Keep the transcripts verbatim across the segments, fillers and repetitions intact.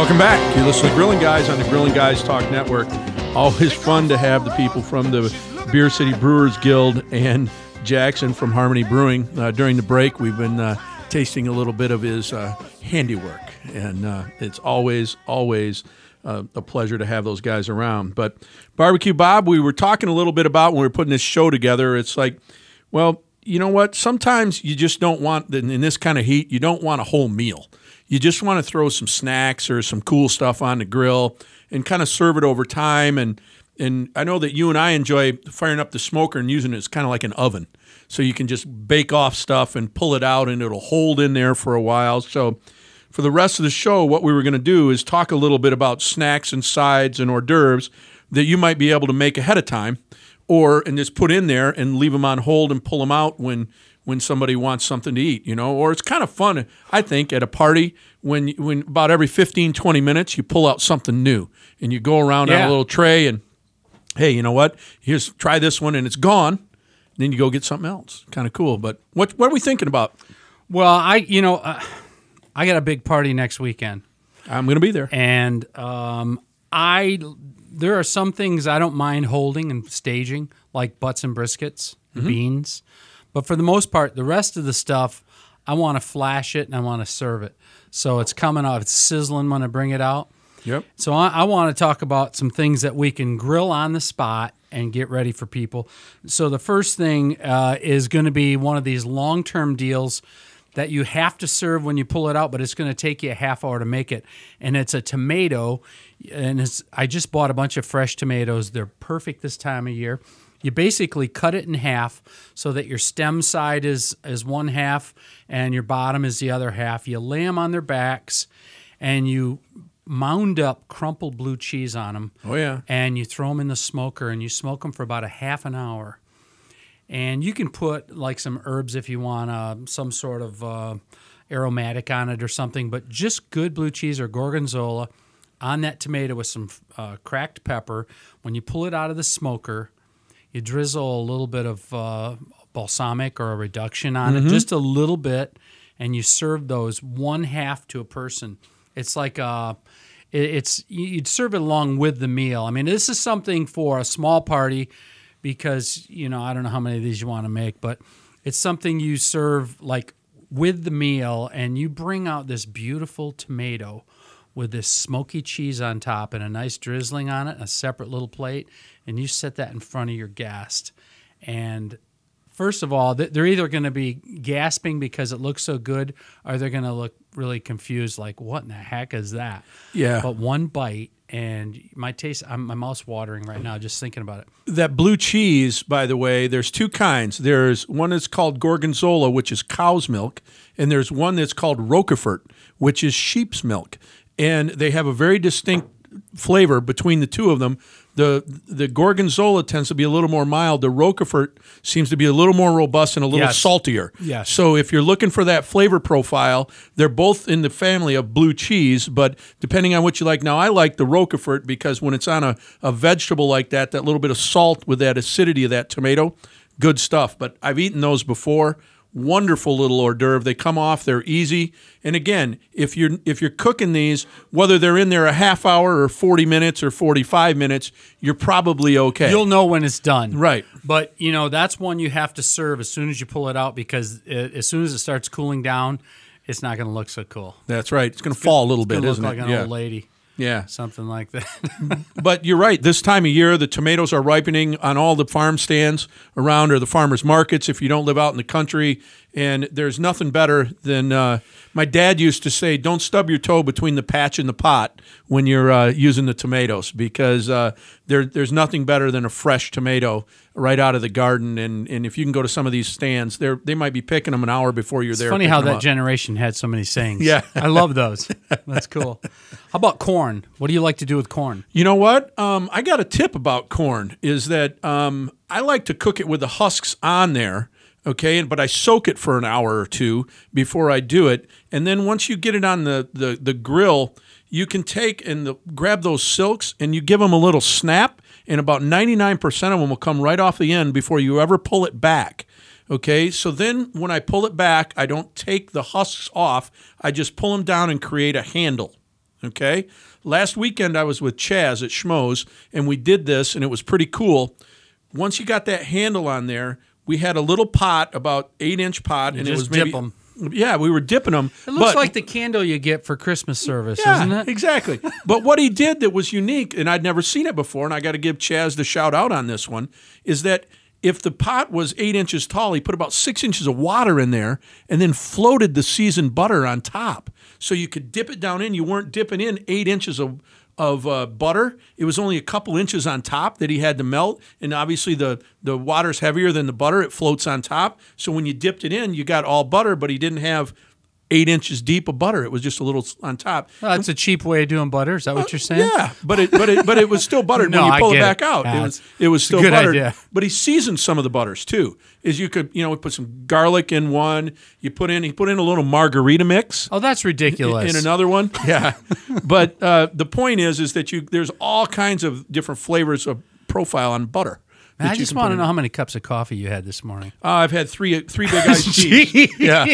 Welcome back. You're listening to Grilling Guys on the Grilling Guys Talk Network. Always fun to have the people from the Beer City Brewers Guild and Jackson from Harmony Brewing. Uh, during the break, we've been uh, tasting a little bit of his uh, handiwork, and uh, it's always, always uh, a pleasure to have those guys around. But Barbecue Bob, we were talking a little bit about when we were putting this show together. It's like, well, you know what? Sometimes you just don't want, in this kind of heat, you don't want a whole meal. You just want to throw some snacks or some cool stuff on the grill and kind of serve it over time. And and I know that you and I enjoy firing up the smoker and using it as kind of like an oven. So you can just bake off stuff and pull it out and it'll hold in there for a while. So for the rest of the show, what we were going to do is talk a little bit about snacks and sides and hors d'oeuvres that you might be able to make ahead of time or and just put in there and leave them on hold and pull them out when when somebody wants something to eat, you know, or it's kind of fun, I think, at a party when when about every fifteen, twenty minutes you pull out something new and you go around yeah. on a little tray and, hey, you know what, here's, try this one and it's gone. And then you go get something else. Kind of cool. But what what are we thinking about? Well, I, you know, uh, I got a big party next weekend. I'm going to be there. And um, I, there are some things I don't mind holding and staging, like butts and briskets, mm-hmm. beans. But for the most part, the rest of the stuff, I want to flash it and I want to serve it. So it's coming out, it's sizzling when I bring it out. Yep. So I, I want to talk about some things that we can grill on the spot and get ready for people. So the first thing uh, is going to be one of these long-term deals that you have to serve when you pull it out, but it's going to take you a half hour to make it. And it's a tomato, and it's, I just bought a bunch of fresh tomatoes. They're perfect this time of year. You basically cut it in half so that your stem side is, is one half and your bottom is the other half. You lay them on their backs and you mound up crumpled blue cheese on them. Oh, yeah. And you throw them in the smoker and you smoke them for about a half an hour. And you can put like some herbs if you want, uh, some sort of uh, aromatic on it or something, but just good blue cheese or gorgonzola on that tomato with some uh, cracked pepper. When you pull it out of the smoker, you drizzle a little bit of uh, balsamic or a reduction on mm-hmm. it, just a little bit, and you serve those one half to a person. It's like a, it's you'd serve it along with the meal. I mean, this is something for a small party because, you know, I don't know how many of these you want to make, but it's something you serve like with the meal, and you bring out this beautiful tomato with this smoky cheese on top and a nice drizzling on it, a separate little plate, and you set that in front of your guest. And first of all, they're either going to be gasping because it looks so good, or they're going to look really confused, like, what in the heck is that? Yeah. But one bite, and my taste, I'm, my mouth's watering right now just thinking about it. That blue cheese, by the way, there's two kinds. There's one that's called Gorgonzola, which is cow's milk, and there's one that's called Roquefort, which is sheep's milk. And they have a very distinct flavor between the two of them. The the Gorgonzola tends to be a little more mild. The Roquefort seems to be a little more robust and a little yes. saltier. Yes. So if you're looking for that flavor profile, they're both in the family of blue cheese, but depending on what you like. Now, I like the Roquefort because when it's on a, a vegetable like that, that little bit of salt with that acidity of that tomato, good stuff. But I've eaten those before. Wonderful little hors d'oeuvre. They come off. They're easy. And again, if you're if you're cooking these, whether they're in there a half hour or forty minutes or forty-five minutes, you're probably okay. You'll know when it's done. Right. But, you know, that's one you have to serve as soon as you pull it out, because it, as soon as it starts cooling down, it's not going to look so cool. That's right. It's going to fall a little it's bit, look isn't like it? an Yeah. old lady. Yeah. Something like that. But you're right. This time of year, the tomatoes are ripening on all the farm stands around, or the farmers markets if you don't live out in the country. And there's nothing better than uh, my dad used to say, don't stub your toe between the patch and the pot when you're uh, using the tomatoes, because uh, there, there's nothing better than a fresh tomato right out of the garden. And, and if you can go to some of these stands, they they might be picking them an hour before you're it's there. It's funny how that up. generation had so many sayings. Yeah. I love those. That's cool. How about corn? What do you like to do with corn? You know what? Um, I got a tip about corn, is that um, I like to cook it with the husks on there. Okay, but I soak it for an hour or two before I do it. And then once you get it on the, the, the grill, you can take and the, grab those silks and you give them a little snap, and about ninety-nine percent of them will come right off the end before you ever pull it back. Okay, so then when I pull it back, I don't take the husks off. I just pull them down and create a handle. Okay? Last weekend I was with Chaz at Schmoes, and we did this, and it was pretty cool. Once you got that handle on there, we had a little pot, about eight-inch pot, You and just it was maybe, dip 'em. Yeah, we were dipping them. It looks but, like the candle you get for Christmas service, yeah, doesn't it? Exactly. But what he did that was unique, and I'd never seen it before, and I got to give Chaz the shout out on this one, is that if the pot was eight inches tall, he put about six inches of water in there and then floated the seasoned butter on top. So you could dip it down in. You weren't dipping in eight inches of of uh, butter. It was only a couple inches on top that he had to melt, and obviously the, the water's heavier than the butter. It floats on top. So when you dipped it in, you got all butter, but he didn't have eight inches deep of butter. It was just a little on top. Well, that's a cheap way of doing butter. Is that what you're saying? Yeah, but it but it but it was still buttered No, when you I pull it get back it. out. Ah, it was it's- it was it's a still good buttered. idea. But he seasoned some of the butters too. Is you could you know put some garlic in one. You put in he put in a little margarita mix. Oh, that's ridiculous. In another one, yeah. But uh, the point is, is that you there's all kinds of different flavors of profile on butter. Man, that I you just can want put to in. know how many cups of coffee you had this morning. Uh, I've had three three big iced teas. Yeah,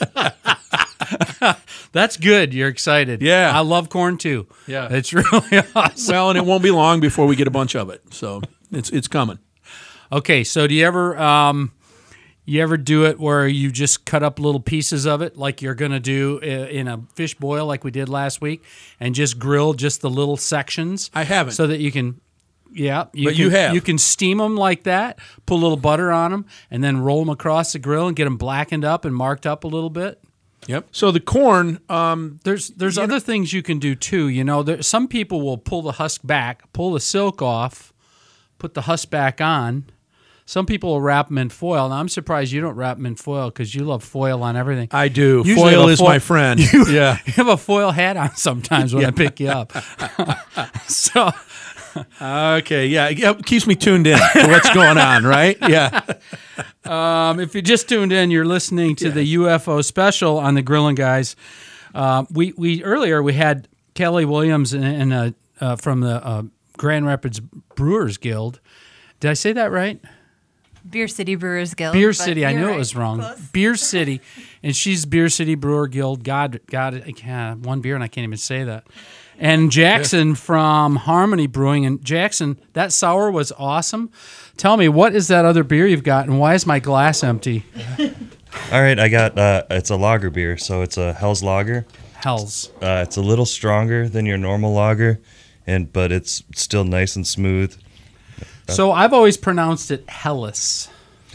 That's good. You're excited. Yeah. I love corn too. Yeah. It's really awesome. well, and it won't be long before we get a bunch of it. So it's it's coming. Okay, so do you ever um, you ever do it where you just cut up little pieces of it, like you're going to do i- in a fish boil, like we did last week, and just grill just the little sections? I haven't. So that you can, yeah, you But can, you have. You can steam them like that, put a little butter on them, and then roll them across the grill and get them blackened up and marked up a little bit. Yep. So the corn, um, There's there's other things you can do too. You know, there, some people will pull the husk back, pull the silk off, put the husk back on. Some people will wrap them in foil. Now, I'm surprised you don't wrap them in foil because you love foil on everything. I do. Usually Foil have a is foil- my friend. You, yeah. you have a foil hat on sometimes when I pick you up. so, Okay. Yeah. yeah. It keeps me tuned in to what's going on, right? Yeah. um, if you just tuned in, you're listening to the U F O special on the Grillin' Guys. Uh, we we earlier we had Kelly Williams and, and uh, uh, from the uh, Grand Rapids Brewers Guild. Did I say that right? Beer City Brewers Guild. Beer but City. I you're knew right. it was wrong. Close. Beer City, and she's Beer City Brewer Guild. God, God, I can't, one beer, and I can't even say that. And Jackson from Harmony Brewing. And Jackson, that sour was awesome. Tell me, what is that other beer you've got, and why is my glass empty? All right, I got uh, it's a lager beer, so it's a Hell's Lager. Hell's. Uh, it's a little stronger than your normal lager, and but it's still nice and smooth. So I've always pronounced it Helles.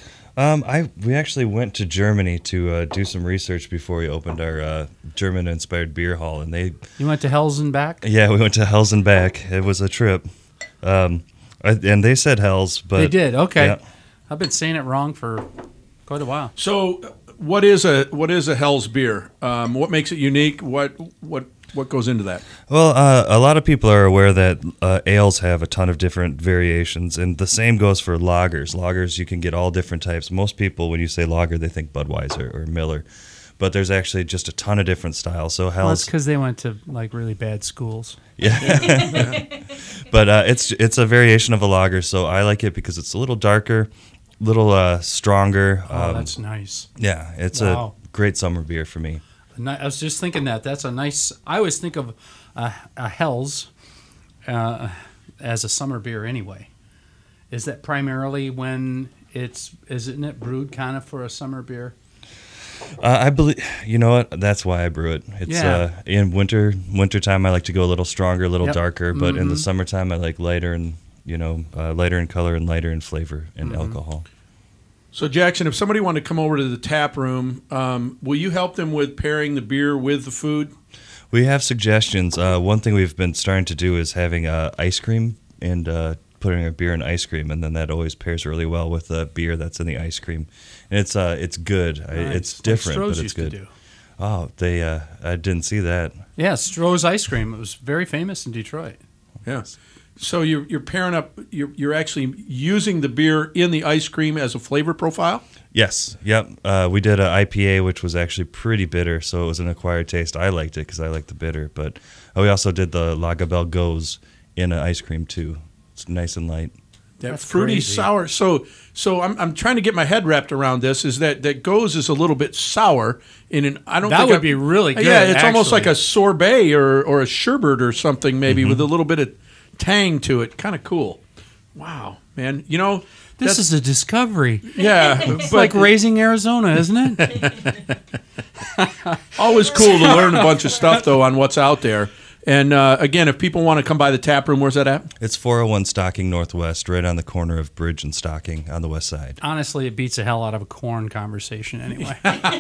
Um, I we actually went to Germany to uh, do some research before we opened our uh, German-inspired beer hall, and they You went to Hell's and back? yeah we went to Hell's and back. It was a trip, um, I, and they said Hell's, but They did. Okay. yeah. I've been saying it wrong for quite a while. So, what is a what is a Hell's beer? Um, what makes it unique? What what what goes into that? Well, uh, a lot of people are aware that uh, ales have a ton of different variations, and the same goes for lagers. Lagers, you can get all different types. Most people, when you say lager, they think Budweiser or Miller, but there's actually just a ton of different styles. So Well, Hell's, that's because they went to like really bad schools. yeah, but uh, it's it's a variation of a lager. So I like it because it's a little darker, little uh, stronger. Oh, um, that's nice. yeah, it's Wow. a great summer beer for me. Ni- I was just thinking that. That's a nice. I always think of a, a Hell's uh, as a summer beer anyway. Is that primarily when it's, isn't it brewed kind of for a summer beer? Uh, I believe you know what. That's why I brew it. It's Yeah. uh, in winter. Wintertime, I like to go a little stronger, a little Yep. darker. But in the Mhm. summertime, I like lighter and you know uh, lighter in color and lighter in flavor and Mm-hmm. alcohol. So, Jackson, if somebody wanted to come over to the tap room, um, will you help them with pairing the beer with the food? We have suggestions. Uh, one thing we've been starting to do is having uh, ice cream and uh, putting our beer in ice cream, and then that always pairs really well with the beer that's in the ice cream. And it's uh, it's good. I, Nice. it's Like different, Stroh's but it's used to good. do. Oh, they uh, I didn't see that. Yeah, Stroh's ice cream. It was very famous in Detroit. Yeah. So you're you're pairing up. You're you're actually using the beer in the ice cream as a flavor profile. Yes. Yep. Uh, we did an I P A, which was actually pretty bitter, so it was an acquired taste. I liked it because I like the bitter. But uh, we also did the Lagavulin Goes in an ice cream too. It's nice and light. That That's fruity crazy. sour. So so I'm I'm trying to get my head wrapped around this. Is that that goes is a little bit sour in an I don't That think would I've- be really good, Yeah, it's almost like actually. a sorbet or or a sherbet or something maybe with a little bit of tang to it. Kind of cool. Wow, man. You know This that's- is a discovery. yeah, It's but like raising Arizona, isn't it? always cool to learn a bunch of stuff though on what's out there. And uh, again, if people want to come by the tap room, where's that at? It's four oh one Stocking Northwest, right on the corner of Bridge and Stocking on the west side. Honestly, it beats the hell out of a corn conversation anyway.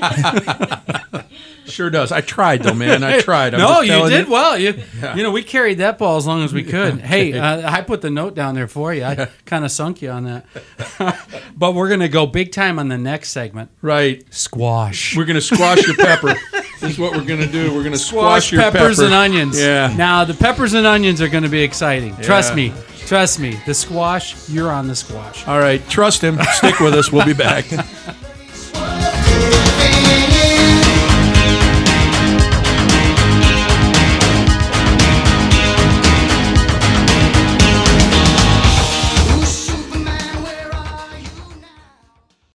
Sure does. I tried though, man. I tried. I'm no, just you telling did well. You, you know, we carried that ball as long as we could. Hey, Okay. uh, I put the note down there for you. I kind of sunk you on that. But we're going to go big time on the next segment. Right. Squash. We're gonna squash your pepper. This is what we're gonna do. We're gonna squash, Squash your peppers pepper. and onions. Yeah. Now, the peppers and onions are going to be exciting. Trust Yeah. me. Trust me. The squash, you're on the squash. All right. Trust him. Stick with us. We'll be back.